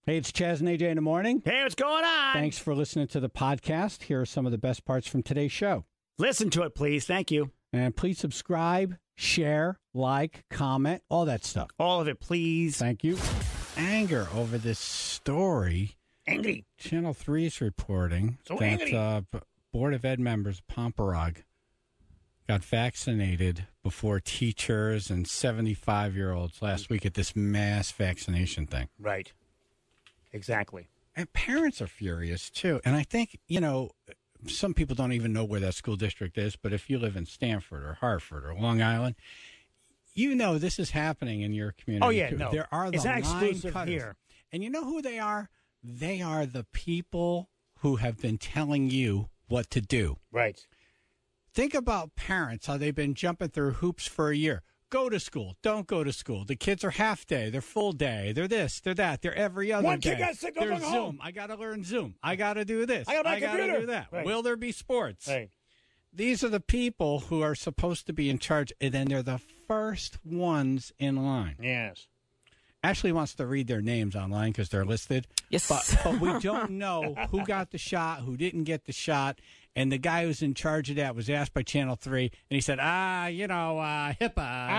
Hey, it's Chaz and AJ in the morning. Hey, what's going on? Thanks for listening to the podcast. Here are some of the best parts from today's show. Listen to it, please. Thank you. And please subscribe, share, like, comment, all that stuff. All of it, please. Thank you. Anger over this story. Angry. Channel 3 is reporting that Board of Ed members, Pomperog, got vaccinated before teachers and 75-year-olds last week at this mass vaccination thing. Right. Exactly. And parents are furious, too. And I think, some people don't even know where that school district is, but if you live in Stanford or Hartford or Long Island, this is happening in your community. Oh, yeah, too. no. There are the it's not line exclusive cutters. here. And you know who they are? They are the people who have been telling you what to do. Right. Think about parents, how they've been jumping through hoops for a year. Go to school. Don't go to school. The kids are half day. They're full day. They're this. They're that. They're every other day. One kid got sick. They're going Zoom. home. I got to learn Zoom. I got to do this. I got my computer. to do that. Right. Will there be sports? Right. These are the people who are supposed to be in charge, and then they're the first ones in line. Yes. Ashley wants to read their names online because they're listed. Yes. But we don't know who got the shot, who didn't get the shot. And the guy who's in charge of that was asked by Channel 3, and he said, HIPAA.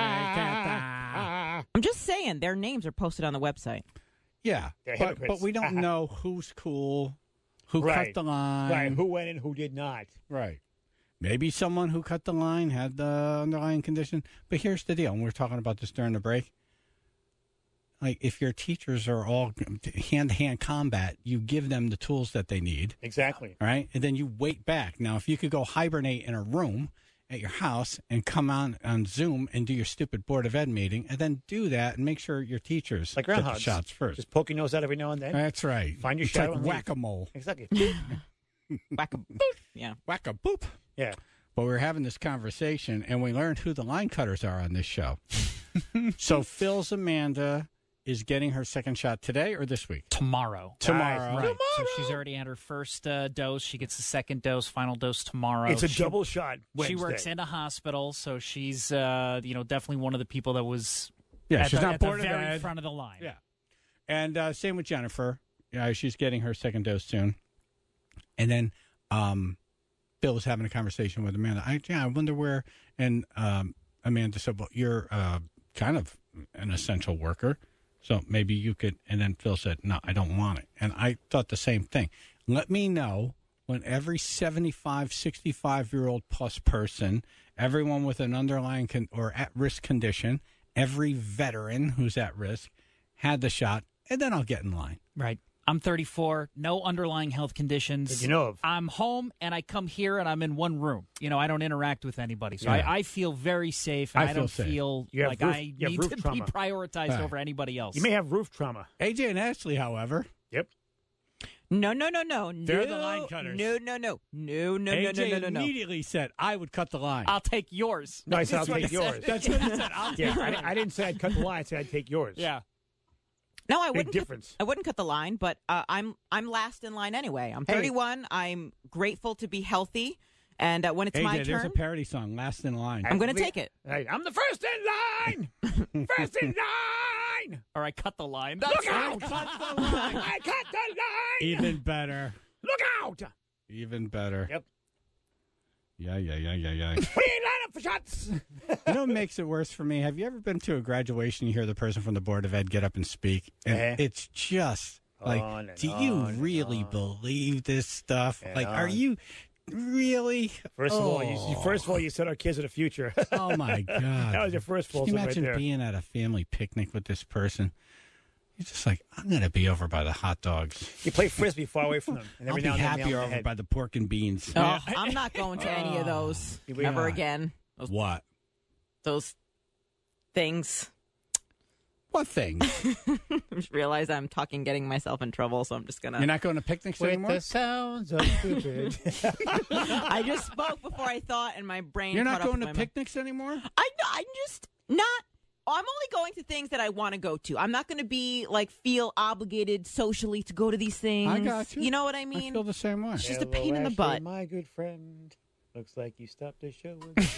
I'm just saying, their names are posted on the website. Yeah, but we don't know who's cool, who cut the line. Right, who went in, who did not. Right. Maybe someone who cut the line had the underlying condition. But here's the deal, and we were talking about this during the break. Like, if your teachers are all hand-to-hand combat, you give them the tools that they need. Exactly. Right? And then you wait back. Now, if you could go hibernate in a room at your house and come on Zoom and do your stupid Board of Ed meeting, and then do that and make sure your teachers like get the shots first. Just poke your nose out every now and then. That's right. Find your it's shadow like and whack-a-mole. Exactly. Whack-a-boop. Yeah. Whack-a-boop. Yeah. But we were having this conversation, and we learned who the line cutters are on this show. So Phil's Amanda is getting her second shot today or this week? Tomorrow. Tomorrow. Right. So she's already had her first dose. She gets the second dose, final dose tomorrow. It's a double shot Wednesday. She works in a hospital, so she's definitely one of the people that was she's not at the Board of very Ed. front of the line. Yeah. And same with Jennifer. Yeah, she's getting her second dose soon. And then Bill was having a conversation with Amanda. I wonder where. And Amanda said, well, you're kind of an essential worker. So maybe you could, and then Phil said, no, I don't want it. And I thought the same thing. Let me know when every 75, 65-year-old plus person, everyone with an underlying or at-risk condition, every veteran who's at risk had the shot, and then I'll get in line. Right. I'm 34, no underlying health conditions. That you know of. I'm home, and I come here, and I'm in one room. I don't interact with anybody. So I feel very safe, and I don't feel like I need to be prioritized over anybody else. You may have roof trauma. AJ and Ashley, however. Yep. No. They're the line cutters. No. AJ immediately said, I would cut the line. I'll take yours. No, I said I'll take yours. That's what he said. I'll take I didn't say I'd cut the line. I said I'd take yours. Yeah. No, I Big wouldn't. difference. I wouldn't cut the line, but I'm last in line anyway. I'm 31. I'm grateful to be healthy, and when it's AJ, my there's turn, a parody song, Last in Line. I'm going to take it. Hey, I'm the first in line. First in line. Or I cut the line. Look out! I cut the line. Even better. Look out! Even better. Yep. Yeah. We line up for shots. You know what makes it worse for me? Have you ever been to a graduation, you hear the person from the Board of Ed get up and speak, and it's just like, do you really believe this stuff? Like, are you really? First of all, you said our kids are the future. Oh, my God. That was your first full Can you right imagine there. being at a family picnic with this person? You're just like, I'm going to be over by the hot dogs. You play Frisbee far away from them. And I'll every be now and then happier nail them in the over head. by the pork and beans. Oh, I'm not going to any of those ever again. What? Those things. What thing? I just realize I'm getting myself in trouble, so I'm just going to... You're not going to picnics anymore? With the sounds of stupid. I just spoke before I thought, and my brain You're caught not up going with to my picnics anymore? I'm just not... I'm only going to things that I want to go to. I'm not going to be, feel obligated socially to go to these things. I got you. You know what I mean? I feel the same way. It's just a pain in the butt. My good friend. Looks like you stopped the show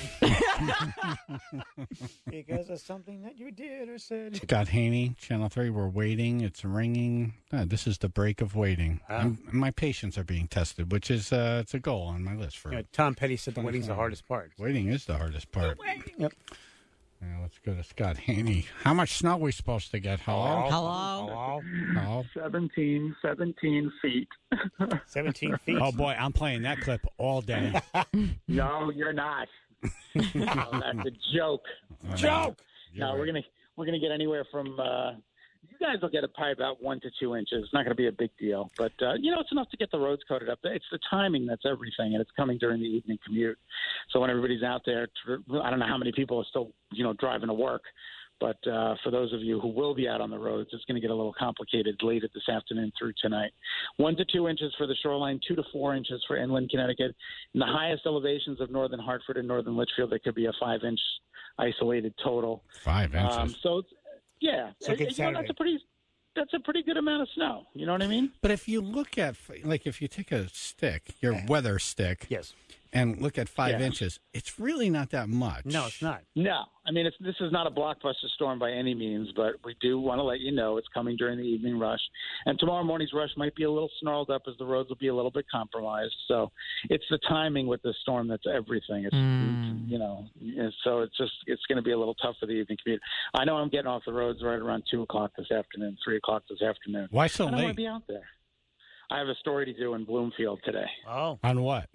because of something that you did or said. Scott Haney, Channel 3, we're waiting. It's ringing. This is the break of waiting. My patience are being tested, which is it's a goal on my list. For Tom Petty said the waiting's the hardest part. Waiting is the hardest part. Yep. Let's go to Scott Haney. How much snow are we supposed to get? Hello. 17 feet. 17 feet. Oh, boy, I'm playing that clip all day. No, you're not. No, that's a joke. Joke! No, we're gonna get anywhere from you guys will get probably about 1 to 2 inches. It's not going to be a big deal, but it's enough to get the roads coated up. It's the timing that's everything, and it's coming during the evening commute. So when everybody's out there, I don't know how many people are still driving to work, but for those of you who will be out on the roads, it's going to get a little complicated later this afternoon through tonight. 1 to 2 inches for the shoreline, 2 to 4 inches for inland Connecticut. In the highest elevations of northern Hartford and northern Litchfield, there could be a 5-inch isolated total. 5 inches. Yeah, so that's a pretty good amount of snow. You know what I mean? But if you look at, if you take a stick, your weather stick, yes, and look at 5 inches, it's really not that much. No, it's not. No. I mean, this is not a blockbuster storm by any means, but we do want to let you know it's coming during the evening rush. And tomorrow morning's rush might be a little snarled up as the roads will be a little bit compromised. So it's the timing with the storm that's everything. It's, so it's going to be a little tough for the evening commute. I know I'm getting off the roads right around 2 o'clock this afternoon, 3 o'clock this afternoon. Why so late? I don't want to be out there. I have a story to do in Bloomfield today. Oh. On what?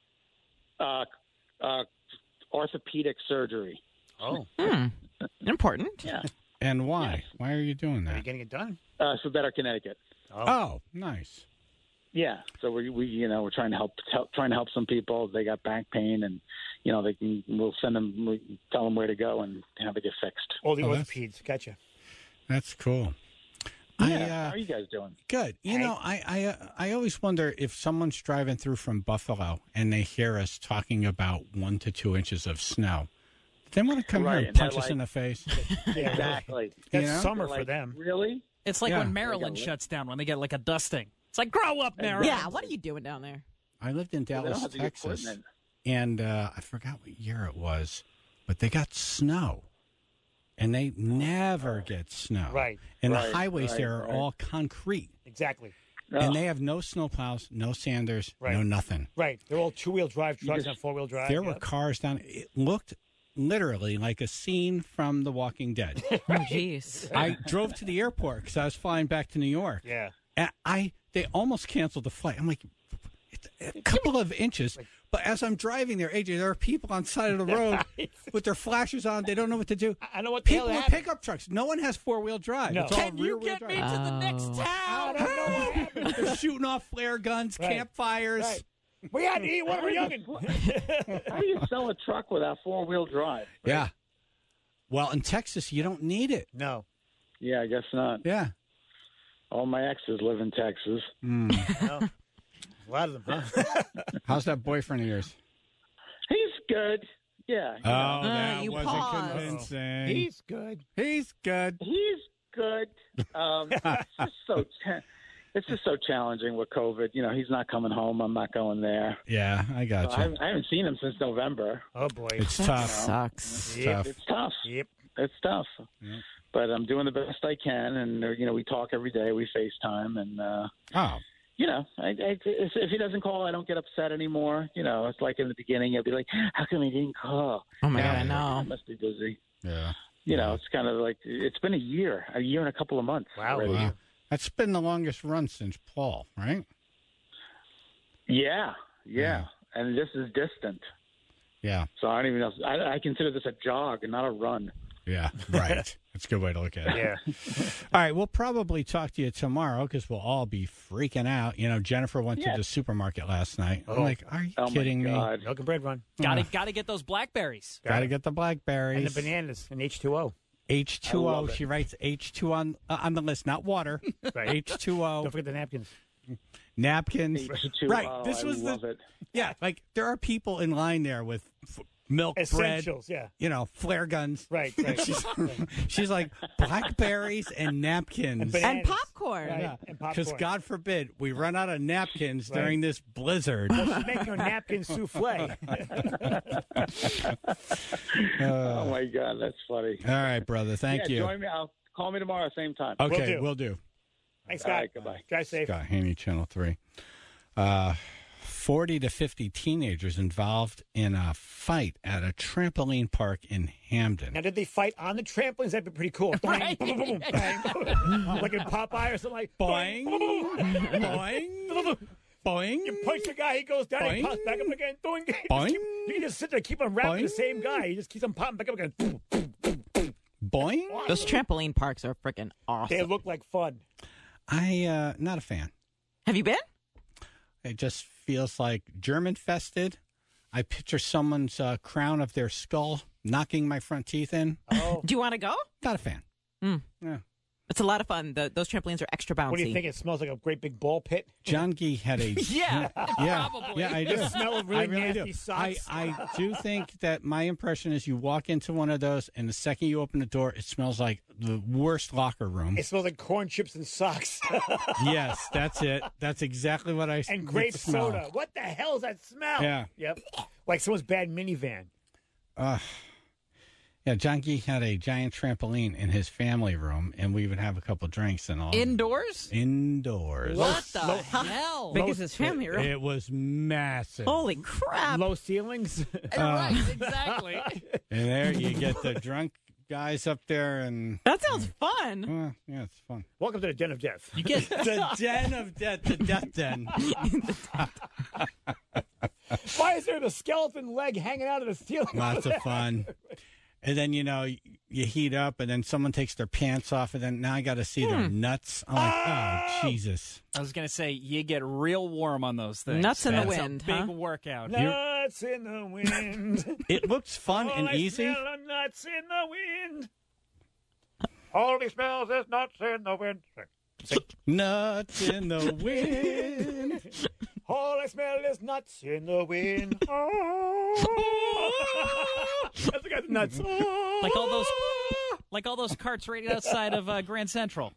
Orthopedic surgery. Oh. Important. Yeah. And why? Yes. Why are you doing that? Are you getting it done? For Better Connecticut. Oh, nice. Yeah. So we're trying to help some people. They got back pain, and we'll send them. We'll tell them where to go and have it get fixed. All the orthopeds. Gotcha. That's cool. Yeah. How are you guys doing? Good. I always wonder if someone's driving through from Buffalo and they hear us talking about 1 to 2 inches of snow. They want to come here and punch us in the face. Exactly. That's summer for them. Really? It's like when Maryland shuts down, when they get like a dusting. It's like, grow up, Maryland. Yeah, what are you doing down there? I lived in Dallas, Texas, and I forgot what year it was, but they got snow. And they never get snow. Right. And the highways there are all concrete. Exactly. And they have no snowplows, no sanders, no nothing. Right. They're all two-wheel drive trucks and four-wheel drive. There were cars down. It looked literally like a scene from The Walking Dead. Oh, jeez. I drove to the airport because I was flying back to New York. Yeah. And they almost canceled the flight. I'm like, it's a couple of inches. But as I'm driving there, AJ, there are people on the side of the road with their flashers on. They don't know what to do. I know what people with pickup trucks. No one has four-wheel drive. No. It's all Can you rear-wheel get me drive. to the next town? I don't know what happened. They're shooting off flare guns, campfires. Right. We had to eat when we were young. How do you sell a truck without four-wheel drive? Right? Yeah. Well, in Texas, you don't need it. No. Yeah, I guess not. Yeah. All my exes live in Texas. No. A lot of them, huh? How's that boyfriend of yours? He's good. Yeah. That you wasn't paused. convincing. He's good. He's good. He's good. It's just so challenging with COVID. He's not coming home. I'm not going there. Yeah, I got So you. I haven't seen him since November. Oh, boy. It's tough. Sucks. It's tough. It's tough. Yep. It's tough. Yep. But I'm doing the best I can, and we talk every day. We FaceTime, and Oh. if he doesn't call, I don't get upset anymore. It's like in the beginning, he'll be like, "How come he didn't call?" Oh my God, I I know. must be busy. Yeah. It's kind of like it's been a year and a couple of months. Wow. already. Wow. That's been the longest run since Paul, right? Yeah, and this is distant. Yeah. So I don't even know. I consider this a jog and not a run. Yeah, right. That's a good way to look at it. Yeah. All right, we'll probably talk to you tomorrow because we'll all be freaking out. Jennifer went to the supermarket last night. I'm like, are you kidding me? God. Milk and bread run. Gotta get those blackberries. Got to get the blackberries. And the bananas and H2O. H2O. She writes H2 on the list, not water. Right. H2O. Don't forget the napkins. Napkins. H2O, Right. This was I love it. Yeah, like there are people in line there with milk, essentials, bread, flare guns. Right. She's like blackberries and napkins. And popcorn. Right. Because God forbid we run out of napkins during this blizzard. Well, she's making her napkin souffle. Oh, my God. That's funny. All right, brother. Thank you. Join me. Call me tomorrow, same time. Okay, we'll do. Thanks, Scott. Right, goodbye. Drive safe. Scott Haney, Channel 3. 40 to 50 teenagers involved in a fight at a trampoline park in Hamden. Now, did they fight on the trampolines? That'd be pretty cool. Right. Boing, boom, boom, bang. Like in Popeye or something like Boing, boing, boing. You punch the guy, he goes down, he pops back up again. Boing. Boing. You can just sit there, keep on rapping the same guy. He just keeps on popping back up again. Boing. Those trampoline parks are freaking awesome. They look like fun. Not a fan. Have you been? It just feels like German-fested. I picture someone's crown of their skull knocking my front teeth in. Oh. Do you want to go? Not a fan. Yeah. It's a lot of fun. Those trampolines are extra bouncy. What do you think? It smells like a great big ball pit? John Gee had a... Yeah, probably. Yeah, I do. The smell of really I really nasty do. socks. I do think that my impression is you walk into one of those, and the second you open the door, it smells like the worst locker room. It smells like corn chips and socks. Yes, that's it. That's exactly what I And grape smell. soda. What the hell is that smell? Yeah. Yep. Like someone's bad minivan. Yeah, John Gee had a giant trampoline in his family room, and we would have a couple drinks and all. Indoors? Indoors. What the hell? Big as his family room. It was massive. Holy crap. Low ceilings. Right, exactly. And there you get the drunk guys up there, and That sounds fun. yeah, it's fun. Welcome to the Den of Death. You get The den of death, the death den. Why is there the skeleton leg hanging out of the ceiling? Lots of fun. And then, you heat up, and then someone takes their pants off, and then now I got to see their nuts. I'm like, oh, Jesus. I was going to say, you get real warm on those things. Nuts in the That's wind, a big huh? workout. Nuts in the wind. It looks fun and I easy. smell the nuts in the wind. All he smells is nuts in the wind. Nuts in the wind. All I smell is nuts in the wind. Oh. That's the guy's nuts. Like all those carts right outside of Grand Central.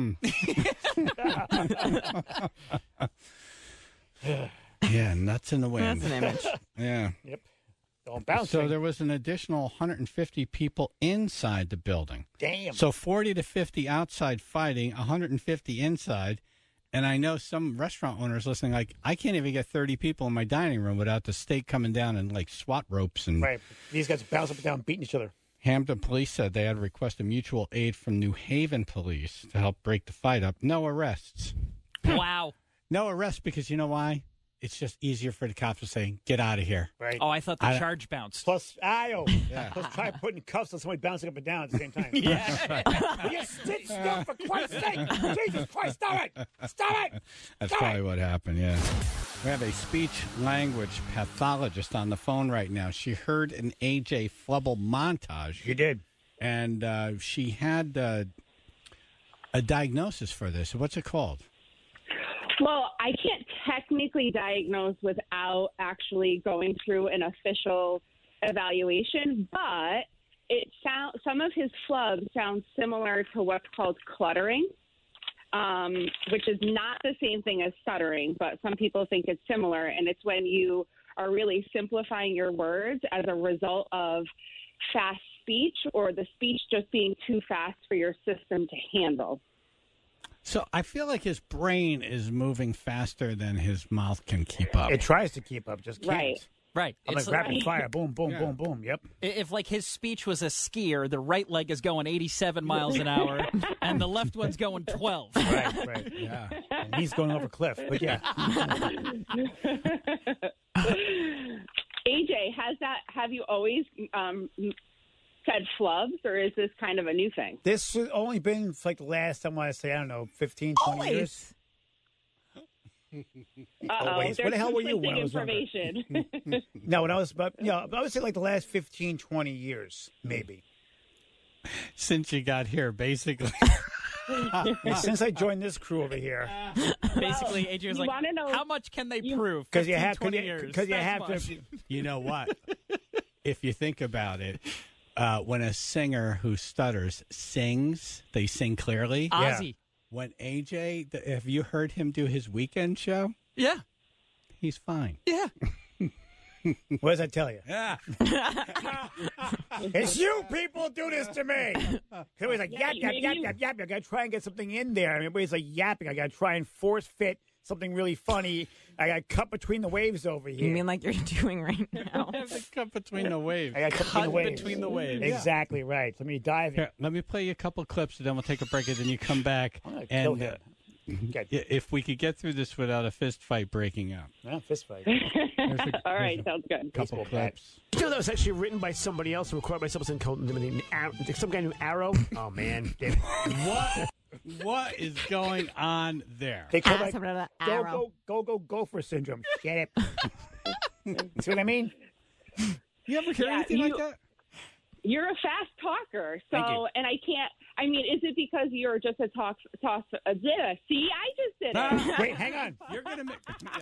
Yeah, nuts in the wind. That's an image. Yeah. Yep. Don't bounce. So there was an additional 150 people inside the building. Damn. So 40 to 50 outside fighting, 150 inside. And I know some restaurant owners listening, like, I can't even get 30 people in my dining room without the steak coming down and, like, SWAT ropes. And Right. These guys bounce up and down, beating each other. Hampton police said they had requested mutual aid from New Haven police to help break the fight up. No arrests. Wow. No arrests because you know why? It's just easier for the cops to say, get out of here. Right. Oh, I thought the charge bounced. Plus, Plus try putting cuffs on somebody bouncing up and down at the same time. Yeah. Will you sit still, for Christ's sake? Jesus Christ, stop it! Stop it! That's Stop probably it! what happened, yeah. We have a speech-language pathologist on the phone right now. She heard an A.J. Flubble montage. You did. And she had a diagnosis for this. What's it called? Well, I can't technically diagnose without actually going through an official evaluation, but some of his flubs sound similar to what's called cluttering, which is not the same thing as stuttering, but some people think it's similar, and it's when you are really simplifying your words as a result of fast speech or the speech just being too fast for your system to handle. So I feel like his brain is moving faster than his mouth can keep up. It tries to keep up, just can't. Right. I'm like rapid fire. Boom, boom, boom, boom. Yep. If, like, his speech was a skier, the right leg is going 87 miles an hour, and the left one's going 12. Right. Yeah. And he's going over a cliff, but yeah. AJ, have you always said flubs, or is this kind of a new thing? This has only been like the last, I want to say, I don't know, 15, 20 years. Always. Where the hell were you when I was younger? No, when I was about, I would say like the last 15, 20 years, maybe. Since you got here, basically. Since I joined this crew over here. Basically, Adrian's like, how much can they prove? Because you 15, have, 20 years. because you have to. You know what? if you think about it, when a singer who stutters sings, they sing clearly. Ozzy. When AJ, have you heard him do his weekend show? Yeah. He's fine. Yeah. What does that tell you? Yeah. It's you people do this to me. Everybody's like, yap. I got to try and get something in there. I mean, everybody's like yapping. I got to try and force fit something really funny. I got cut between the waves over here. You mean like you're doing right now? Cut between the waves. I got cut between the waves. Exactly right. Let me dive in. Here, let me play you a couple of clips, and then we'll take a break, and then you come back. And if we could get through this without a fist fight breaking out. Yeah, fist fight. All right, sounds good. Couple clips. You know that was actually written by somebody else and recorded by someone called some guy named Arrow. Oh man, What is going on there? They call it gopher syndrome. Get it? See what I mean? You ever hear anything like that? You're a fast talker, so and I can't. I mean, is it because you're just a talk? See, I just did it. Wait, hang on. You're gonna make.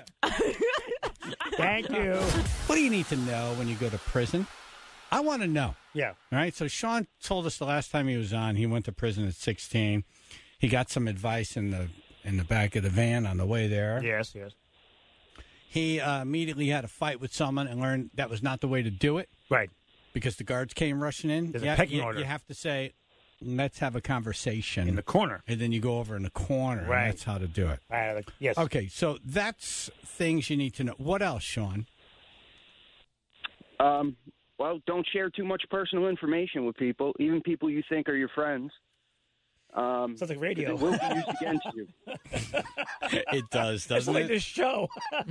Thank you. What do you need to know when you go to prison? I want to know. Yeah. All right. So Sean told us the last time he was on, he went to prison at 16. He got some advice in the back of the van on the way there. Yes. He immediately had a fight with someone and learned that was not the way to do it. Right. Because the guards came rushing in. There's a pecking order. You have to say, let's have a conversation. In the corner. And then you go over in the corner. Right. And that's how to do it. Yes. Okay, so that's things you need to know. What else, Sean? Well, don't share too much personal information with people, even people you think are your friends. Sounds like radio. It will be used against you. It does, doesn't it? It's like this show.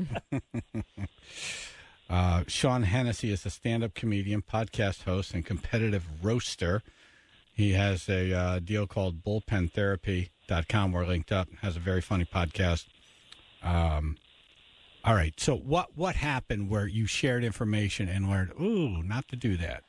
Sean Hennessy is a stand-up comedian, podcast host, and competitive roaster. He has a deal called bullpentherapy.com. We're linked up. Has a very funny podcast. All right. So what happened where you shared information and learned, not to do that?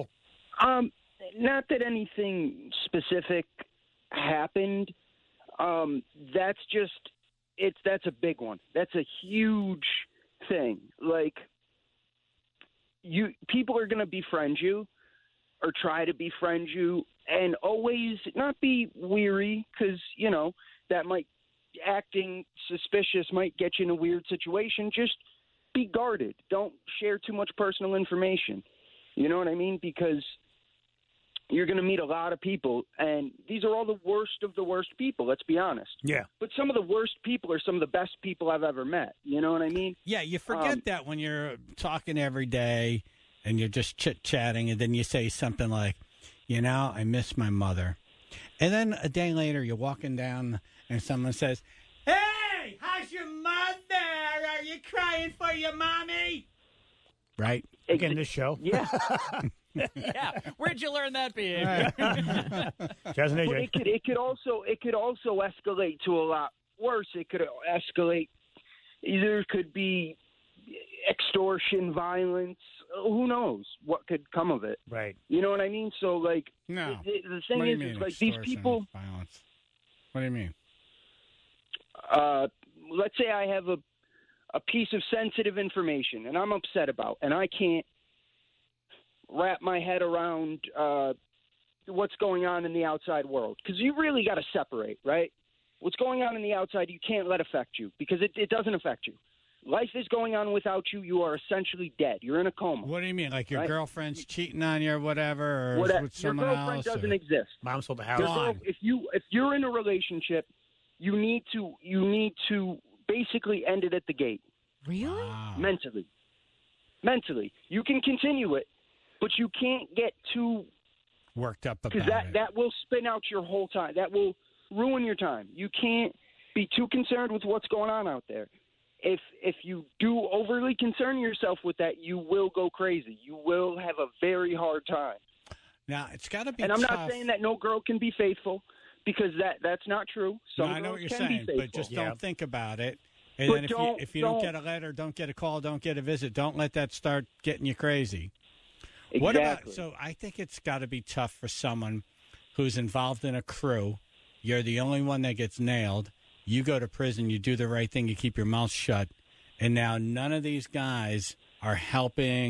Not that anything specific happened. That's a big one. That's a huge thing. Like, people are going to befriend you or try to befriend you, and always not be weary, because, that might, acting suspicious might get you in a weird situation. Just be guarded. Don't share too much personal information. You know what I mean? Because you're going to meet a lot of people, and these are all the worst of the worst people, let's be honest. Yeah. But some of the worst people are some of the best people I've ever met. You know what I mean? Yeah, you forget that when you're talking every day and you're just chit-chatting, and then you say something like, I miss my mother. And then a day later, you're walking down, and someone says, "Hey, how's your mother? Are you crying for your mommy?" Right? Again, this show. Yeah. Yeah. Where'd you learn that behavior? It could also escalate to a lot worse. It could escalate. Either could be extortion, violence. Who knows what could come of it? Right. You know what I mean? So, like, no. The thing is, like, these people. Violence. What do you mean? Let's say I have a piece of sensitive information and I'm upset about, and I can't wrap my head around what's going on in the outside world, because you really got to separate, right? What's going on in the outside you can't let affect you, because it doesn't affect you. Life is going on without you. You are essentially dead. You're in a coma. What do you mean? Like your girlfriend's cheating on you or whatever? Or with someone your girlfriend else, doesn't exist. Mom sold the house. If you're in a relationship, you need to basically end it at the gate. Really? Wow. Mentally. You can continue it, but you can't get too worked up about because that will spin out your whole time. That will ruin your time. You can't be too concerned with what's going on out there. If you do overly concern yourself with that, you will go crazy. You will have a very hard time. Now, it's got to be And I'm tough. not saying that no girl can be faithful, because that's not true. Some I know what girls you're can saying, be faithful. but just don't think about it. And But then if you don't get a letter, don't get a call, don't get a visit, don't let that start getting you crazy. Exactly. What about, so I think it's got to be tough for someone who's involved in a crew. You're the only one that gets nailed. You go to prison, you do the right thing, you keep your mouth shut, and now none of these guys are helping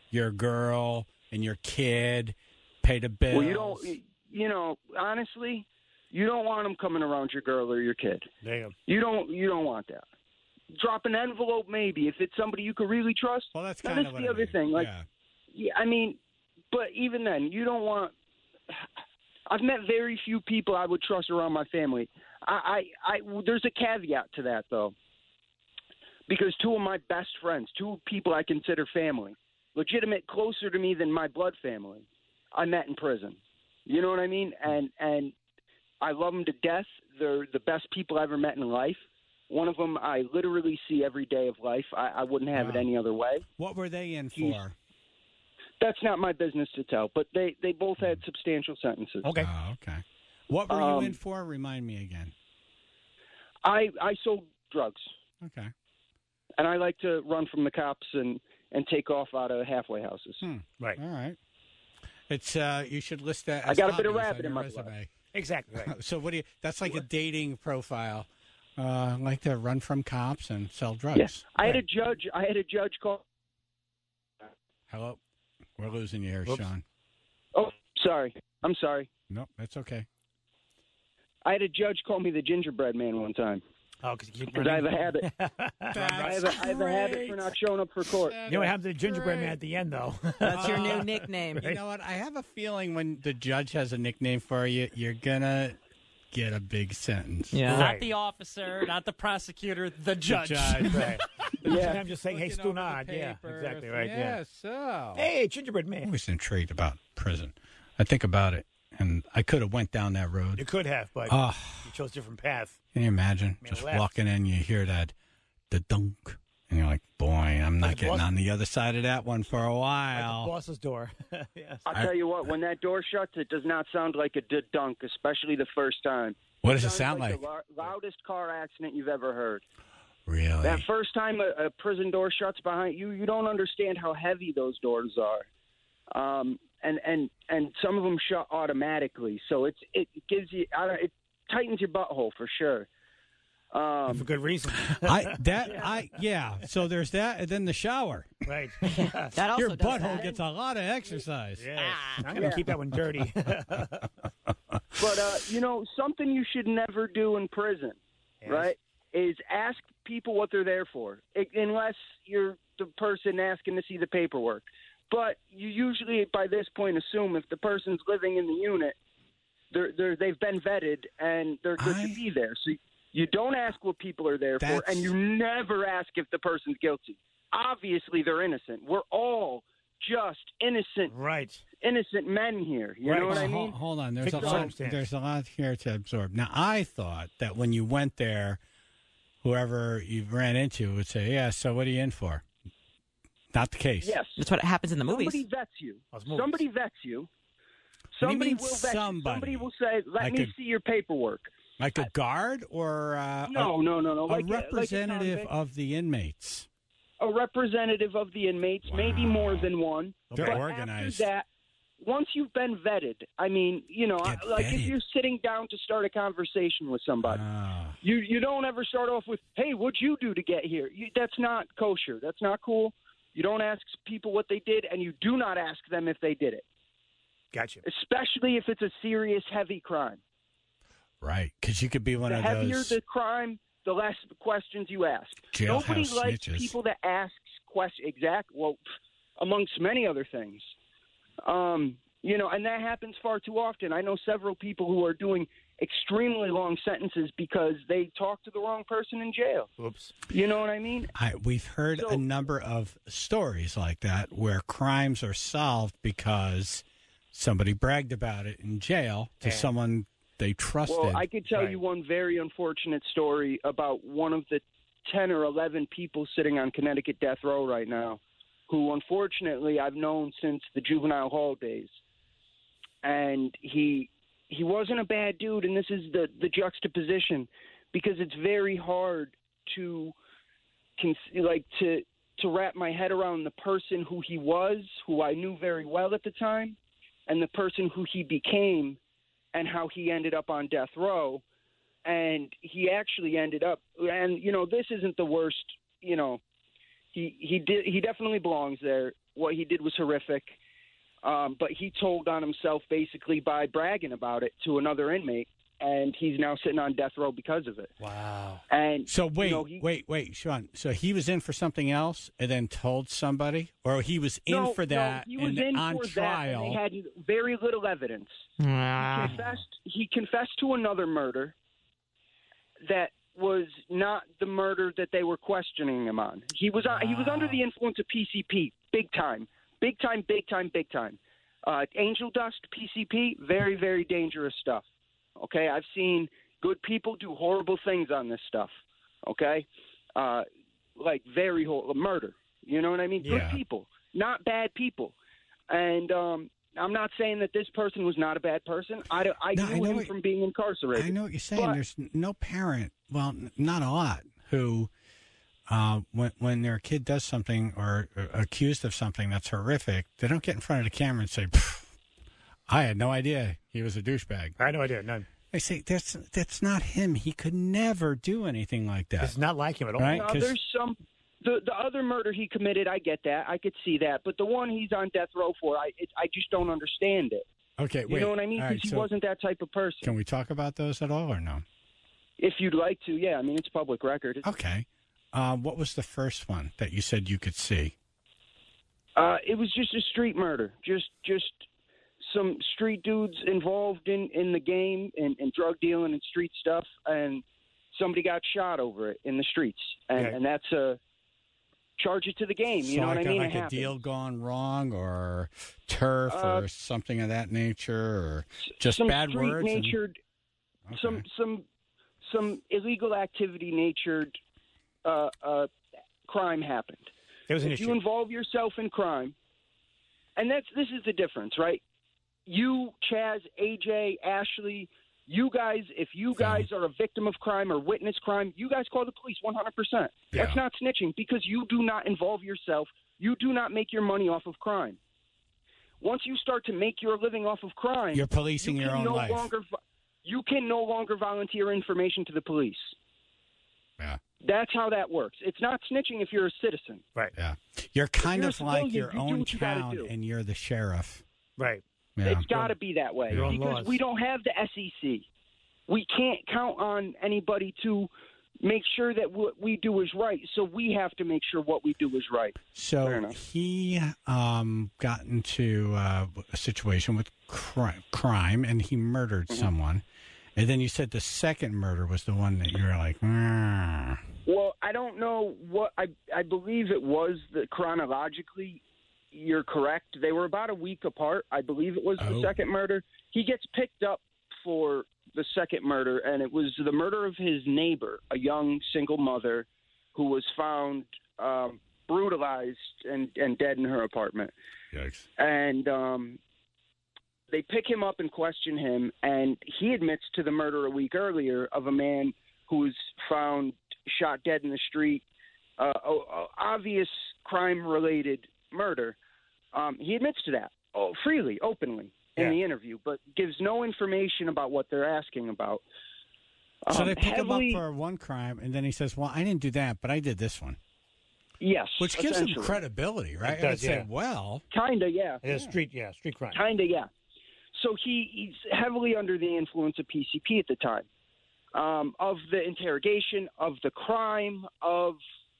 your girl and your kid, pay the bills. Well, honestly, you don't want them coming around your girl or your kid. Damn. You don't want that. Drop an envelope, maybe, if it's somebody you could really trust. Well, that's kind of the other thing. Like, I mean, but even then, you don't want. I've met very few people I would trust around my family. There's a caveat to that, though, because two of my best friends, two people I consider family, legitimate, closer to me than my blood family, I met in prison. You know what I mean? And I love them to death. They're the best people I ever met in life. One of them I literally see every day of life. I wouldn't have it any other way. What were they in for? That's not my business to tell, but they both had substantial sentences. Okay. Oh, okay. What were you in for? Remind me again. I sold drugs. Okay. And I like to run from the cops and take off out of halfway houses. Right. All right. It's you should list that as I got a bit of hobbies rabbit on in your my resume. blood. Exactly. Right. So what do you? That's like a dating profile. Like to run from cops and sell drugs. Yes. I had a judge call. Hello. We're losing you here, Whoops. Sean. Oh, sorry. I'm sorry. Nope, that's okay. I had a judge call me the gingerbread man one time. Oh, because I have a habit. I have a habit for not showing up for court. You know what happened to the gingerbread man at the end, though? That's your new nickname. You know what? I have a feeling when the judge has a nickname for you, you're gonna get a big sentence. Yeah. Right. Not the officer, not the prosecutor, the judge. The judge. Right. Yeah. I'm just saying, hey, Looking Stu over the Nod. Yeah, papers. exactly right. Yeah. So. Hey, gingerbread I'm man. always intrigued about prison. I think about it, and I could have went down that road. You could have, but Oh, you chose a different path. can you imagine? Man, Just left. walking in, you hear the dunk, and you're like, boy, I'm not the getting boss- on the other side of that one for a At the while. boss's door. Yes. I'll tell you what, when that door shuts, it does not sound like a dunk, especially the first time. What does it sound like? The loudest car accident you've ever heard. Really? That first time a prison door shuts behind you, you don't understand how heavy those doors are. And some of them shut automatically, so it gives you it tightens your butthole for sure. For good reason. Yeah. So there's that, and then the shower. Right. That also Your does butthole that. gets a lot of exercise. Yeah. I'm going to keep that one dirty. But something you should never do in prison, Yes. right, is ask people what they're there for, unless you're the person asking to see the paperwork. But you usually, by this point, assume if the person's living in the unit, they've been vetted and they're good to be there. So you don't ask what people are there for, and you never ask if the person's guilty. Obviously, they're innocent. We're all just innocent, innocent men here. You know what I mean? Hold on. There's a lot here to absorb. Now, I thought that when you went there, whoever you ran into would say, yeah, so what are you in for? Not the case. Yes. That's what happens in the movies. Somebody vets you. Somebody vets you. Somebody will vet you. Somebody will say, let me see your paperwork. Like a guard or no. A representative of the inmates. A representative of the inmates, maybe more than one. They're but organized. After that, once you've been vetted, I mean, like if you're sitting down to start a conversation with somebody, you don't ever start off with, hey, what'd you do to get here? That's not kosher. That's not cool. You don't ask people what they did, and you do not ask them if they did it. Gotcha. Especially if it's a serious, heavy crime. Right, because you could be one of those. The heavier the crime, the less questions you ask. Nobody Jailhouse likes snitches. people that ask questions. Amongst many other things. And that happens far too often. I know several people who are doing extremely long sentences because they talked to the wrong person in jail. Oops. You know what I mean? We've heard a number of stories like that where crimes are solved because somebody bragged about it in jail to someone they trusted. Well, I could tell you one very unfortunate story about one of the 10 or 11 people sitting on Connecticut death row right now, who unfortunately I've known since the juvenile hall days. And he wasn't a bad dude, and this is the juxtaposition, because it's very hard to wrap my head around the person who he was, who I knew very well at the time, and the person who he became, and how he ended up on death row. And he actually ended up, and this isn't the worst. He definitely belongs there. what he did was horrific. But he told on himself basically by bragging about it to another inmate, and he's now sitting on death row because of it. Wow. And so wait, Sean. So he was in for something else and then told somebody, or he was in for that he was and in on for trial. That, and they had very little evidence. He confessed to another murder that was not the murder that they were questioning him on. He was under the influence of PCP, big time. Angel dust, PCP, very, very dangerous stuff. Okay, I've seen good people do horrible things on this stuff. Okay, like very horrible murder. You know what I mean? Yeah. Good people, not bad people. And I'm not saying that this person was not a bad person. I knew him from being incarcerated. I know what you're saying. But there's no parent, well, not a lot, who when their kid does something or accused of something that's horrific, they don't get in front of the camera and say, I had no idea he was a douchebag. I had no idea, none. They say, that's not him. He could never do anything like that. It's not like him at all. Right? No, there's some... The other murder he committed, I get that. I could see that. But the one he's on death row for, I just don't understand it. Okay, wait. You know what I mean? Because he wasn't that type of person. Can we talk about those at all or no? If you'd like to, yeah. I mean, it's public record. Okay. What was the first one that you said you could see? It was just a street murder. Just some street dudes involved in the game and drug dealing and street stuff, and somebody got shot over it in the streets. And that's a... Charge it to the game, you know what I mean? Like a deal gone wrong, or turf, or something of that nature, or just bad words. Some illegal activity natured crime happened. If you involve yourself in crime, and this is the difference, right? You, Chaz, AJ, Ashley. You guys, if you guys are a victim of crime or witness crime, you guys call the police 100%. Yeah. That's not snitching because you do not involve yourself. You do not make your money off of crime. Once you start to make your living off of crime, you're policing your own life. You can no longer volunteer information to the police. Yeah. That's how that works. It's not snitching if you're a citizen. Right. Yeah. You're kind of like your own town and you're the sheriff. Right. Yeah. It's got to be that way because we don't have the SEC. We can't count on anybody to make sure that what we do is right. So we have to make sure what we do is right. So he got into a situation with crime, and he murdered someone. And then you said the second murder was the one that you were like, Well, I don't know what I believe it was that chronologically. You're correct. They were about a week apart. I believe it was the second murder. He gets picked up for the second murder, and it was the murder of his neighbor, a young single mother who was found brutalized and dead in her apartment. Yikes. And they pick him up and question him, and he admits to the murder a week earlier of a man who was found shot dead in the street, obvious crime-related murder. He admits to that freely, openly in the interview, but gives no information about what they're asking about. So they pick him up for one crime, and then he says, well, I didn't do that, but I did this one. Yes. Which gives him credibility, right? It does, say, well. Kind of, yeah. It is street crime. Kind of, yeah. So he's heavily under the influence of PCP at the time, of the interrogation, of the crime, of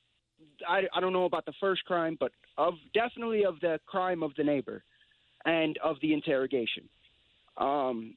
I don't know about the first crime, but definitely of the crime of the neighbor and of the interrogation. And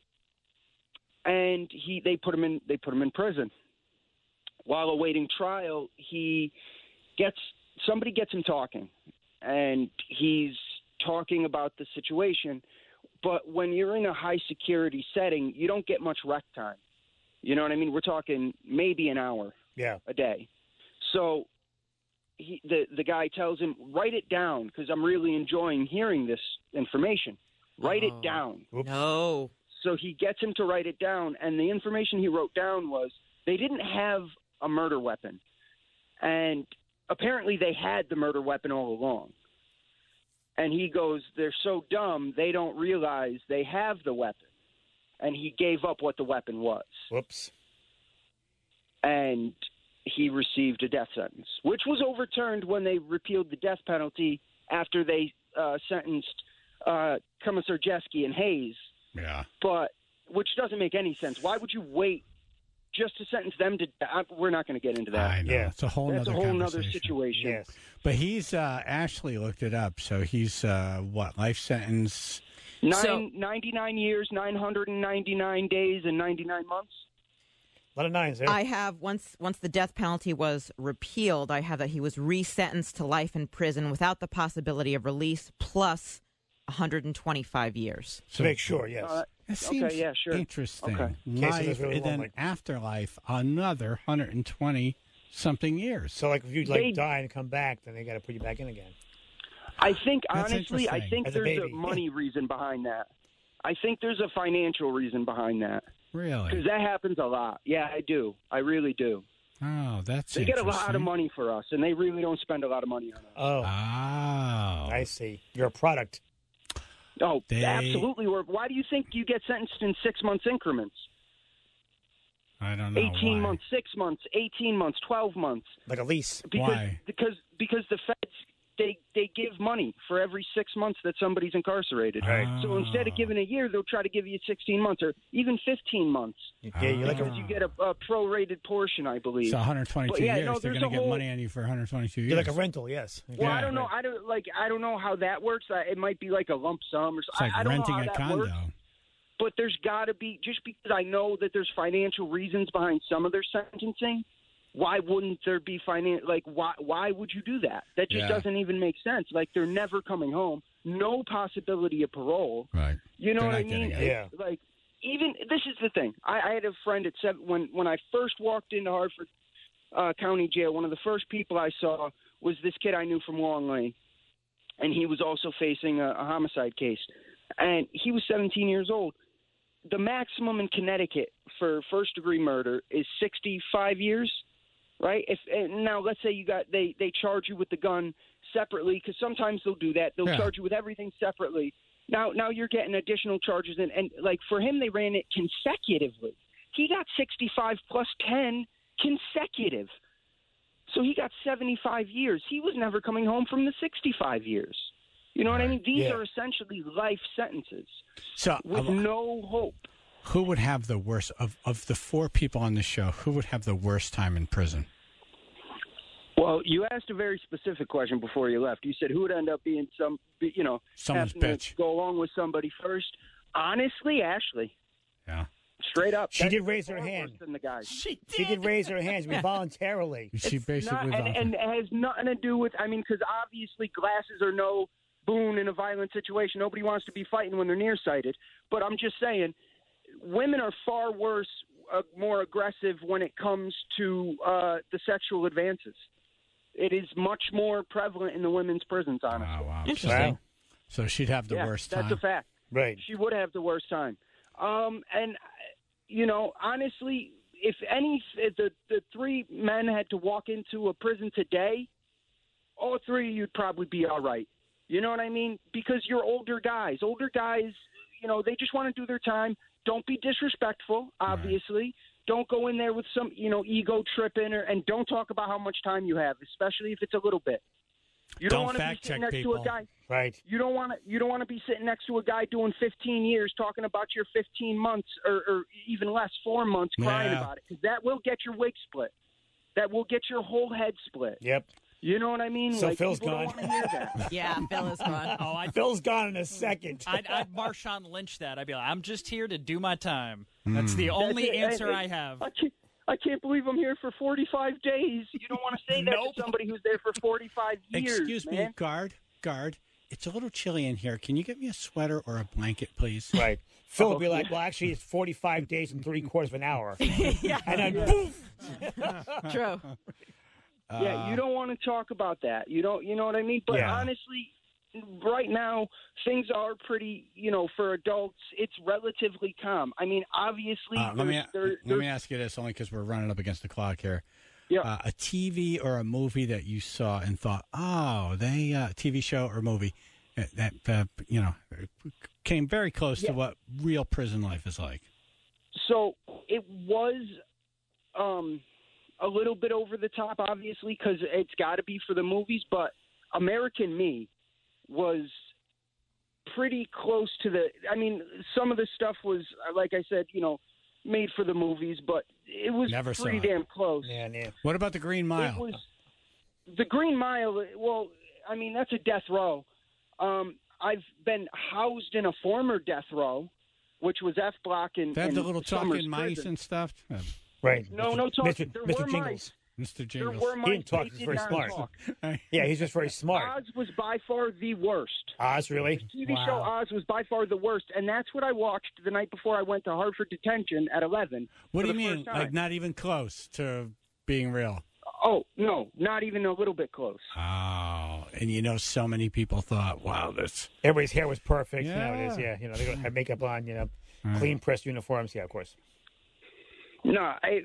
they put him in prison. While awaiting trial, somebody gets him talking, and he's talking about the situation. But when you're in a high security setting, you don't get much rec time. You know what I mean? We're talking maybe an hour a day. So the guy tells him, write it down because I'm really enjoying hearing this information. Write it down. Oops. No. So he gets him to write it down, and the information he wrote down was they didn't have a murder weapon. And apparently they had the murder weapon all along. And he goes, they're so dumb, they don't realize they have the weapon. And he gave up what the weapon was. Whoops. And he received a death sentence, which was overturned when they repealed the death penalty after they sentenced Komisarjevsky and Hayes. Yeah. But which doesn't make any sense. Why would you wait just to sentence them to death? We're not going to get into that. I know. Yeah. It's a whole nother situation. Yes. But he's Ashley looked it up. So he's life sentence? 99 years, 999 days, and 99 months. A lot of nines there. I have, once the death penalty was repealed, I have that he was resentenced to life in prison without the possibility of release, plus 125 years. To make sure, yes. It seems interesting. Okay. Life, really and then afterlife, another 120-something years. So, if you die and come back, then they got to put you back in again. I think, That's honestly, As there's a a money reason behind that. I think there's a financial reason behind that. Really? Because that happens a lot. Yeah, I do. I really do. Oh, that's They get a lot of money for us, and they really don't spend a lot of money on us. Oh. I see. You're a product. Oh, absolutely. Why do you think you get sentenced in 6 months increments? I don't know. 18 months, 6 months, 18 months, 12 months. Like a lease. Why? Because the feds, they give money for every 6 months that somebody's incarcerated. Right. So instead of giving a year, they'll try to give you 16 months or even 15 months. Yeah, because you get a prorated portion, I believe. So 122 years, they're going to get money on you for 122 years. You're like a rental, yes. Well, I don't know. I don't know how that works. It might be like a lump sum or something. It's like I don't renting know how a that condo. works. But there's got to be, just because I know that there's financial reasons behind some of their sentencing, why wouldn't there be why would you do that? That just doesn't even make sense. They're never coming home. No possibility of parole. Right. You know They're what I not mean? getting it. Yeah. Even, this is the thing. I had a friend at 7, when I first walked into Hartford County Jail, one of the first people I saw was this kid I knew from Long Lane. And he was also facing a homicide case. And he was 17 years old. The maximum in Connecticut for first-degree murder is 65 years. Right? Now, let's say they charge you with the gun separately, because sometimes they'll do that. They'll charge you with everything separately. Now you're getting additional charges, and for him, they ran it consecutively. He got 65 plus 10 consecutive. So he got 75 years. He was never coming home from the 65 years. You know what I mean? These are essentially life sentences with no hope. Who would have the worst of the 4 people on the show? Who would have the worst time in prison? Well, you asked a very specific question before you left. You said who would end up being someone's bitch. Go along with somebody first. Honestly, Ashley. Yeah. Straight up. She did raise her hand. Than the guys. She did raise her hand voluntarily. She basically and it has nothing to do with. Because obviously glasses are no boon in a violent situation. Nobody wants to be fighting when they're nearsighted. But I'm just saying. Women are far worse, more aggressive when it comes to the sexual advances. It is much more prevalent in the women's prisons, honestly. Oh, wow. Interesting. So she'd have the worst time. That's a fact. Right. She would have the worst time. And, honestly, if the 3 men had to walk into a prison today, all 3 of you'd probably be all right. You know what I mean? Because you're older guys. Older guys, they just want to do their time. Don't be disrespectful, obviously. Right. Don't go in there with some, ego tripping, and don't talk about how much time you have, especially if it's a little bit. You don't want to be sitting next to a guy. Right. You don't want to be sitting next to a guy doing 15 years talking about your 15 months or even less, 4 months, crying about it, because that will get your wig split. That will get your whole head split. Yep. You know what I mean? So Phil's gone. Don't want to hear that. Yeah, Phil is gone. Phil's gone in a second. I'd Marshawn Lynch that. I'd be like, I'm just here to do my time. That's the only answer I have. I can't believe I'm here for 45 days. You don't want to say that to somebody who's there for 45 years. Excuse me, guard. It's a little chilly in here. Can you get me a sweater or a blanket, please? Right. Phil will be like, well, actually, it's 45 days and 3/4 of an hour. Yeah. And then, poof! True. Yeah, you don't want to talk about that. You know what I mean? But honestly, right now, things are pretty, for adults, it's relatively calm. I mean, obviously. Let me ask you this, only because we're running up against the clock here. Yeah. A TV or a movie that you saw and thought, TV show or movie that came very close to what real prison life is like. So it was a little bit over the top, obviously, because it's got to be for the movies. But American Me was pretty close to the. I mean, some of the stuff was, like I said, made for the movies, but it was pretty damn close. Yeah. What about the Green Mile? It was the Green Mile. Well, I mean, that's a death row. I've been housed in a former death row, which was F Block in. They have the little talking mice and stuff. Right. No talking. There Mr. were Jingles. mice. Mr. Jingles. There were mice. He didn't talk. He's very smart. Yeah, he's just very smart. Oz was by far the worst. Oz, really? The TV show Oz was by far the worst, and that's what I watched the night before I went to Hartford detention at 11. What do you mean? Like not even close to being real? Oh, no, not even a little bit close. Oh, and so many people thought, wow, this. Everybody's hair was perfect. Yeah. It is, yeah. They have makeup on, clean pressed uniforms. Yeah, of course. No, it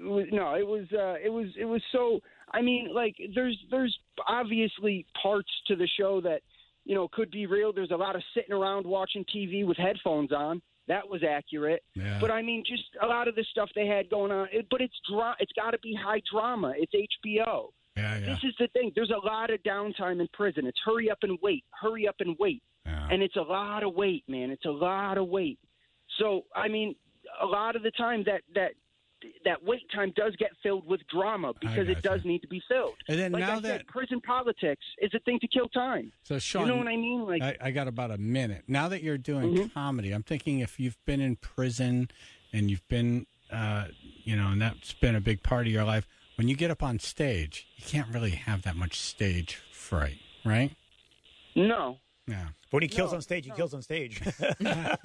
was so. I mean, like, there's obviously parts to the show that could be real. There's a lot of sitting around watching TV with headphones on. That was accurate. Yeah. But I mean, just a lot of the stuff they had going on. But it's got to be high drama. It's HBO. Yeah. This is the thing. There's a lot of downtime in prison. It's hurry up and wait. Yeah. And it's a lot of wait, man. It's a lot of wait. So I mean, a lot of the time that wait time does get filled with drama because it does need to be filled. And then like now I said, prison politics is a thing to kill time. So Sean, you know what I mean? Like I got about a minute. Now that you're doing comedy, I'm thinking if you've been in prison and you've been, and that's been a big part of your life, when you get up on stage, you can't really have that much stage fright, right? No. Yeah. When he kills on stage, he kills on stage. It's not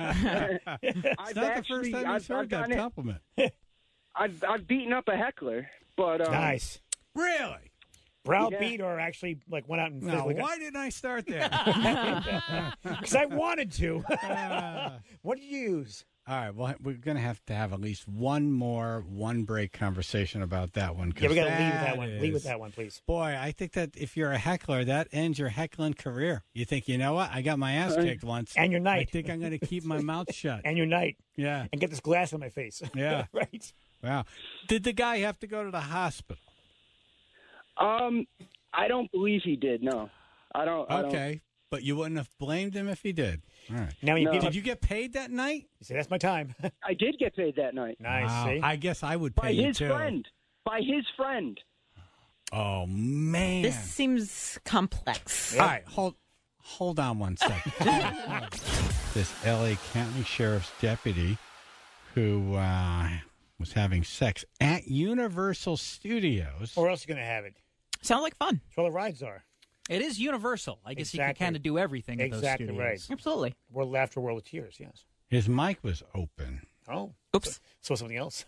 the first time I've heard that compliment. I've beaten up a heckler, but nice. Really? Browbeat or actually went out and physically why didn't I start there? Because I wanted to. What did you use? All right, well, we're going to have at least one break conversation about that one. Yeah, we got to leave with that one. Leave with that one, please. Boy, I think that if you're a heckler, that ends your heckling career. You think, you know what? I got my ass kicked once. And your night. I think I'm going to keep my mouth shut. And your night. Yeah. And get this glass on my face. Yeah. Right. Wow. Did the guy have to go to the hospital? I don't believe he did, no. I don't. Okay. But you wouldn't have blamed him if he did. All right. Now Did you get paid that night? You say, that's my time. I did get paid that night. Nice. Wow. See? I guess I would pay you, too. By his friend. Oh, man. This seems complex. Yeah. All right. Hold on one second. This L.A. County Sheriff's deputy who was having sex at Universal Studios. Or else you're going to have it. Sounds like fun. That's where the rides are. It is Universal. I guess you can kind of do everything at those studios. Right. Absolutely. World Laughter, World of Tears, yes. His mic was open. Oh. Oops. So something else.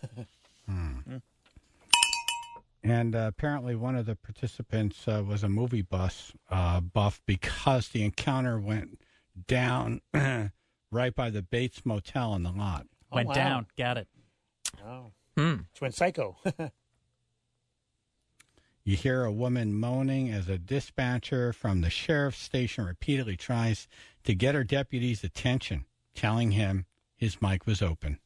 And apparently one of the participants was a movie buff because the encounter went down right by the Bates Motel in the lot. Went down. Got it. Oh. It's went psycho. You hear a woman moaning as a dispatcher from the sheriff's station repeatedly tries to get her deputy's attention, telling him his mic was open.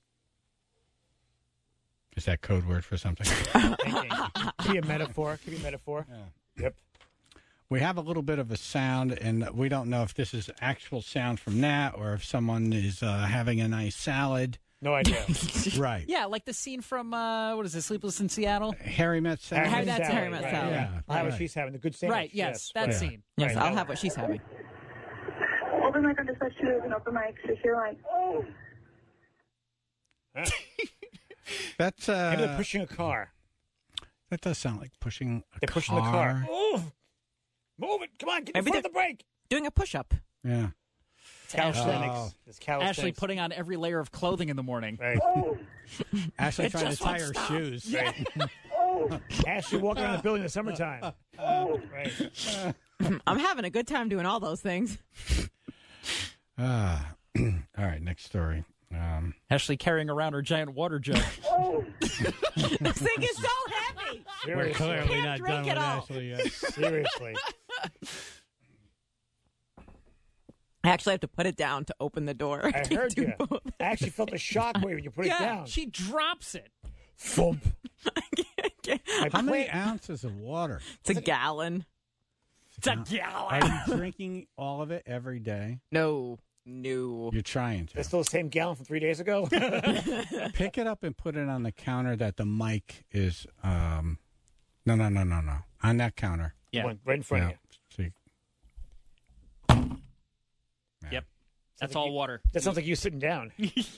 Is that code word for something? Could be a metaphor. Yeah. Yep. We have a little bit of a sound, and we don't know if this is actual sound from Nat or if someone is having a nice salad. No idea. Right. Yeah, like the scene from, what is it, Sleepless in Seattle? Harry Met Sally. That's Harry Met Sally. Yeah. I'll have what she's having, the good sandwich. Right, yes, that scene. Yes, I'll have what she's having. Open mic on dispatch 2 is an open mic, so if you're like, oh. That's Maybe they're pushing a car. That does sound like pushing a car. They're pushing the car. Move it. Come on, get in front of the brake. Doing a push-up. Yeah. Calisthenics. It's calisthenics. Ashley putting on every layer of clothing in the morning. Right. Ashley trying to tie her shoes. Right. Ashley walking around the building in the summertime. Right. I'm having a good time doing all those things. All right, next story. Ashley carrying around her giant water jug. This thing is so heavy. We're clearly not done with all. Ashley yet. Seriously. I actually have to put it down to open the door. I heard you. I actually felt a shock wave when you put it down. She drops it. Thump. How many ounces of water? It's a gallon. It's a gallon. Are you drinking all of it every day? No. You're trying to. That's still the same gallon from 3 days ago? Pick it up and put it on the counter that the mic is. No. On that counter. Yeah. Right in front of you. See. Yep. That's all water. That sounds like you sitting down.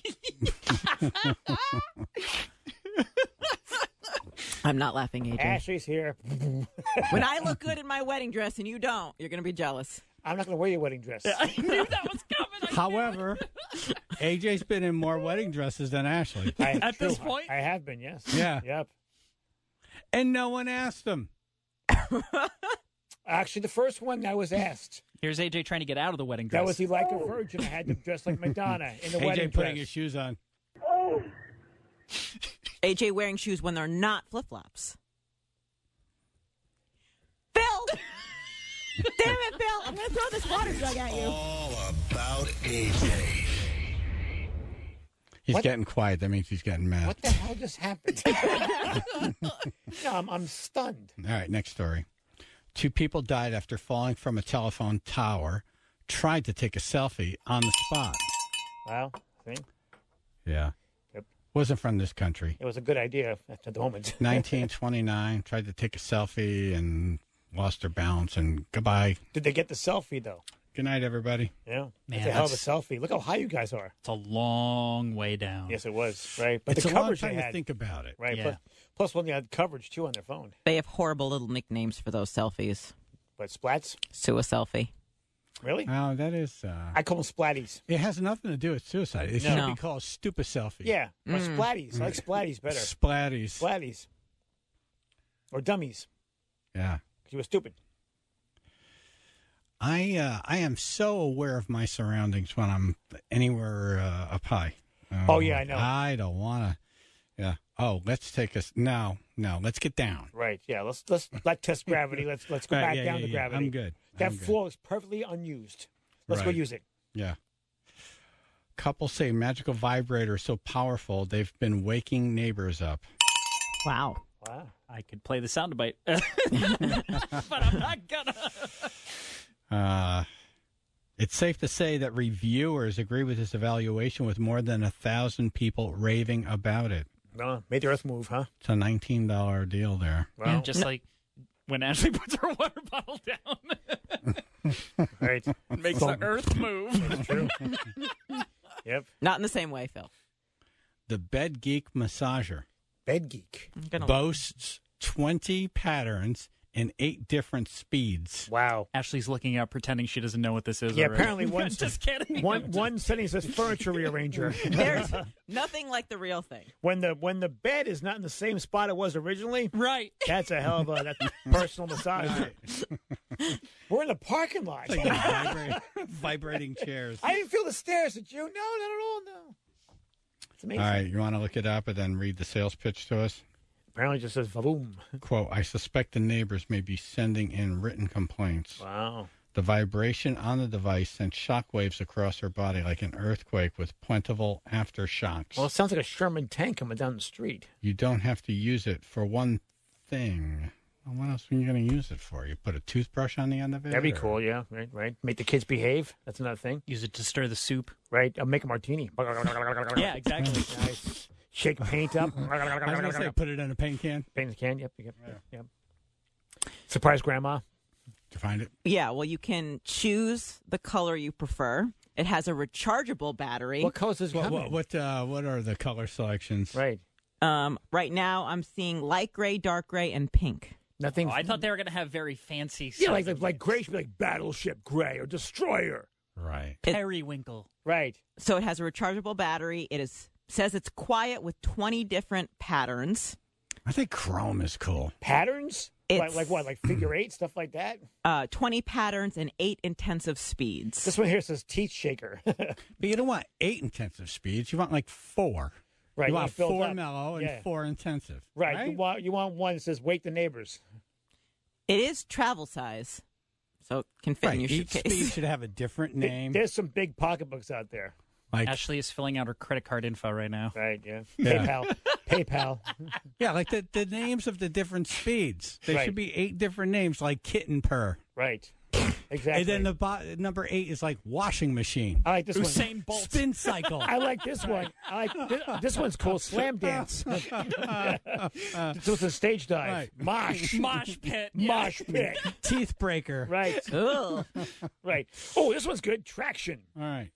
I'm not laughing, AJ. Ashley's here. When I look good in my wedding dress and you don't, you're going to be jealous. I'm not going to wear your wedding dress. I knew that was coming. However, AJ's been in more wedding dresses than Ashley. At this point? I have been, yes. Yeah. Yep. And no one asked him. Actually, the first one I was asked. Here's AJ trying to get out of the wedding dress. That was he like a virgin. I had to dress like Madonna in the AJ wedding putting dress. his shoes on. AJ wearing shoes when they're not flip-flops. Phil! Damn it, Phil! I'm going to throw this water jug at you. All about AJ. He's getting quiet. That means he's getting mad. What the hell just happened? No, I'm stunned. All right, next story. 2 people died after falling from a telephone tower, tried to take a selfie on the spot. Wow. See? Yeah. Yep. Wasn't from this country. It was a good idea at the moment. 1929, tried to take a selfie and lost their balance and goodbye. Did they get the selfie, though? Good night, everybody. Yeah. Man, it's a hell of a selfie. Look how high you guys are. It's a long way down. Yes, it was. Right. But It's the a long coverage time they to had. think about it. Right. Yeah. Plus, when they had coverage, too, on their phone. They have horrible little nicknames for those selfies. But splats? Sue a selfie. Really? Oh, that is... I call them splatties. It has nothing to do with suicide. It should be called stupid selfie. Yeah. Or splatties. I like splatties better. Splatties. Splatties. Or dummies. Yeah. Because you were stupid. I am so aware of my surroundings when I'm anywhere up high. Oh, yeah, I know. I don't want to. Yeah. Oh, let's take us. No, let's get down. Right. Yeah. Let's test gravity. Let's go back down to gravity. I'm good. That floor is perfectly unused. Let's go use it. Yeah. Couples say magical vibrator is so powerful they've been waking neighbors up. Wow. Wow. I could play the soundbite, but I'm not gonna. It's safe to say that reviewers agree with this evaluation, with more than 1,000 people raving about it. No, made the earth move, huh? It's a $19 deal there. Wow. Yeah, just like when Ashley puts her water bottle down. Right. Makes the earth move. That's true. Yep. Not in the same way, Phil. The Bed Geek Massager Bed Geek boasts 20 patterns in 8 different speeds. Wow. Ashley's looking out, pretending she doesn't know what this is. Yeah, already. apparently one. Just kidding. One setting says furniture rearranger. There's nothing like the real thing. When the bed is not in the same spot it was originally, Right. that's a hell of a personal massage. We're in the parking lot. It's like vibrating chairs. I didn't feel the stairs, did you? No, not at all. No. It's amazing. All right, you want to look it up and then read the sales pitch to us? Apparently, it just says boom. Quote, I suspect the neighbors may be sending in written complaints. Wow. The vibration on the device sent shockwaves across her body like an earthquake with plentiful aftershocks. Well, it sounds like a Sherman tank coming down the street. You don't have to use it for one thing. Well, what else are you going to use it for? You put a toothbrush on the end of it? That'd be or- cool, yeah. Right. Make the kids behave. That's another thing. Use it to stir the soup. Right. I'll make a martini. Yeah, exactly. Nice. Shake paint up. I was going to say, put it in a paint can. Paint in the can. Yep. Surprise grandma. To find it. Yeah, well, you can choose the color you prefer. It has a rechargeable battery. What colors does it come in? What are the color selections? Right. Right now, I'm seeing light gray, dark gray, and pink. Nothing. Oh, I thought they were going to have very fancy Yeah, stuff. like gray should be like Battleship Gray or Destroyer. Right. Periwinkle. Right. So it has a rechargeable battery. It says it's quiet with 20 different patterns. I think chrome is cool. Patterns? It's- Like what? Like figure eight, stuff like that? 20 patterns and 8 intensive speeds. This one here says teeth shaker. But you don't want 8 intensive speeds. You want like 4. Right. You want fill it 4 up. mellow and Yeah. 4 intensive. Right. You want one that says wake the neighbors. It is travel size, so it can fit in your Each suitcase. speed should have a different name. There's some big pocketbooks out there. Like Ashley is filling out her credit card info right now. Right, yeah. Yeah. Hey, pal. Yeah, like the names of the different speeds. There should be 8 different names, like kitten purr. Right. Exactly. And then the number 8 is like washing machine. I like this Usain Bolt. Spin cycle. I like this one. I like this one's called Slam Dance. This was a stage dive. Right. Mosh pit. Yeah. Mosh pit. Teeth breaker. Right. Right. Oh, this one's good. Traction. All right.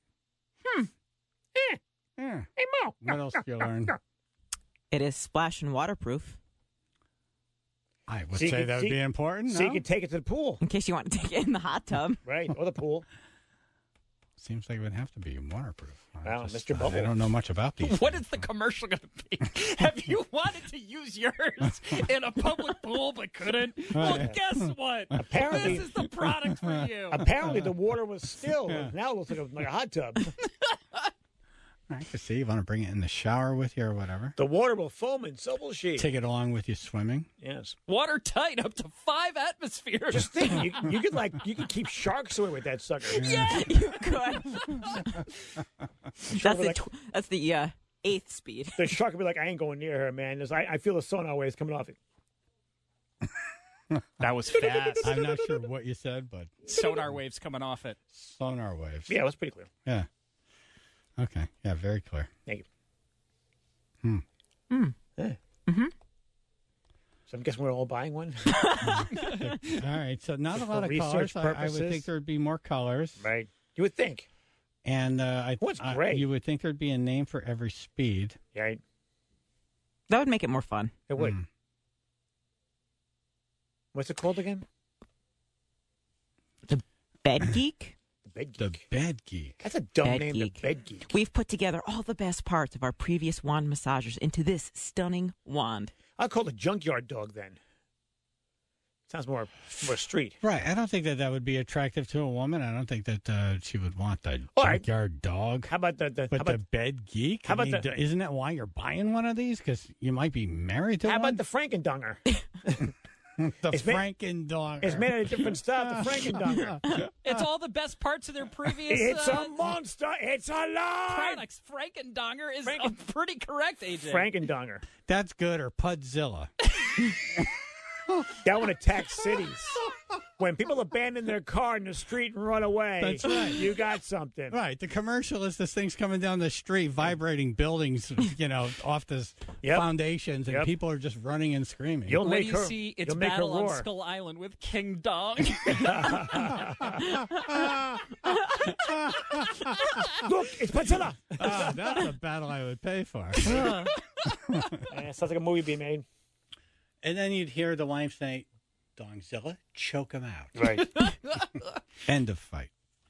Yeah. Hey, Mo. What else did you learn? It is splash and waterproof. I would say that would be important. So you can take it to the pool. In case you want to take it in the hot tub. Right, or the pool. Seems like it would have to be waterproof. Wow, Mr. Bubble. I don't know much about these. What is the commercial going to be? Have you wanted to use yours in a public pool but couldn't? Well, guess what? Apparently, this is the product for you. Apparently, the water was still. Now it looks like a hot tub. I can see you want to bring it in the shower with you or whatever. The water will foam and so will she. Take it along with you swimming. Yes. Watertight up to 5 atmospheres. Just think, you could keep sharks away with that sucker. Yeah, you could. That's the 8th speed. The shark would be like, I ain't going near her, man. I feel the sonar waves coming off it. That was fast. I'm not sure what you said, but sonar waves coming off it. Sonar waves. Yeah, it was pretty clear. Yeah. Okay. Yeah, very clear. Thank you. Yeah. Mm-hmm. So I'm guessing we're all buying one. All right. So not a lot of colors. I would think there would be more colors. Right. You would think. And what's great? You would think there'd be a name for every speed. Right. That would make it more fun. It would. What's it called again? The Bed Geek? The Bed Geek. That's a dumb name, the Bed Geek. We've put together all the best parts of our previous wand massagers into this stunning wand. I'll call it Junkyard Dog then. Sounds more street. Right. I don't think that would be attractive to a woman. I don't think that she would want the Junkyard Dog. How about the Bed Geek? How about isn't that why you're buying one of these? Because you might be married to one? How about the Frankendonger? Frankendonger. It's made out of different stuff, the Frankendonger. It's all the best parts of their previous... It's a monster. It's alive. Products. Frankendonger is pretty correct, AJ. Frankendonger. That's good, or Pudzilla. That one attacks cities. When people abandon their car in the street and run away, that's right. You got something. Right. The commercial is this thing's coming down the street, vibrating buildings, off the foundations, and people are just running and screaming. See it's Battle on Skull Island with King Dong. Look, it's Pudzilla. That's a battle I would pay for. Sounds like a movie being made. And then you'd hear the wife say, Dongzilla, choke him out. Right. End of fight.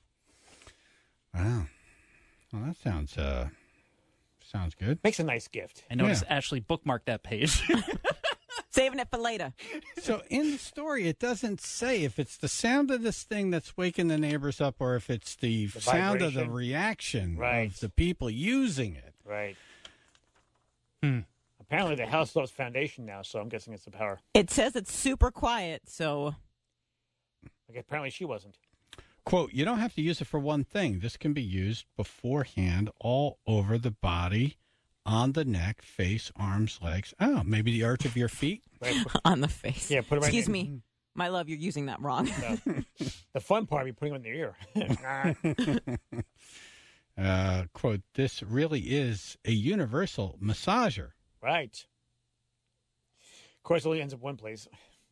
Wow. Well, that sounds good. Makes a nice gift. I noticed Ashley bookmarked that page. Saving it for later. So in the story, it doesn't say if it's the sound of this thing that's waking the neighbors up or if it's the sound of the reaction of the people using it. Right. Apparently, the house loves foundation now, so I'm guessing it's the power. It says it's super quiet, so... Apparently, she wasn't. Quote, you don't have to use it for one thing. This can be used beforehand all over the body, on the neck, face, arms, legs. Oh, maybe the arch of your feet? On the face. Yeah, put it right Excuse me. My love, you're using that wrong. The fun part would be putting it in the ear. Quote, this really is a universal massager. Right. Of course, it only ends up one place.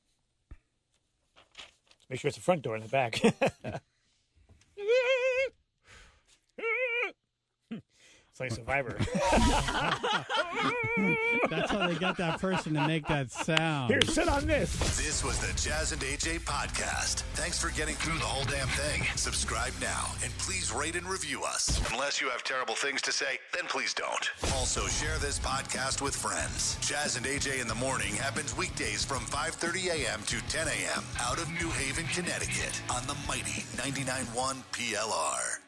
Make sure it's the front door in the back. It's like Survivor. That's how they got that person to make that sound. Here, sit on this. This was the Jazz and AJ podcast. Thanks for getting through the whole damn thing. Subscribe now and please rate and review us. Unless you have terrible things to say, then please don't. Also, share this podcast with friends. Jazz and AJ in the Morning happens weekdays from 5:30 a.m. to 10 a.m. out of New Haven, Connecticut on the mighty 99.1 PLR.